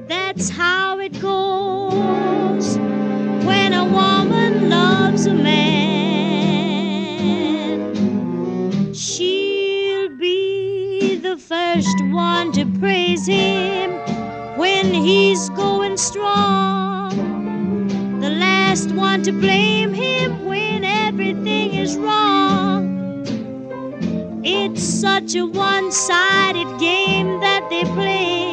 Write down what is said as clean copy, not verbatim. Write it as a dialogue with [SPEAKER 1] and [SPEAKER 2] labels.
[SPEAKER 1] That's how it goes when a woman loves a man. She'll be the first one to praise him when he's going strong, the last one to blame him when everything is wrong. It's such a one-sided game that they play.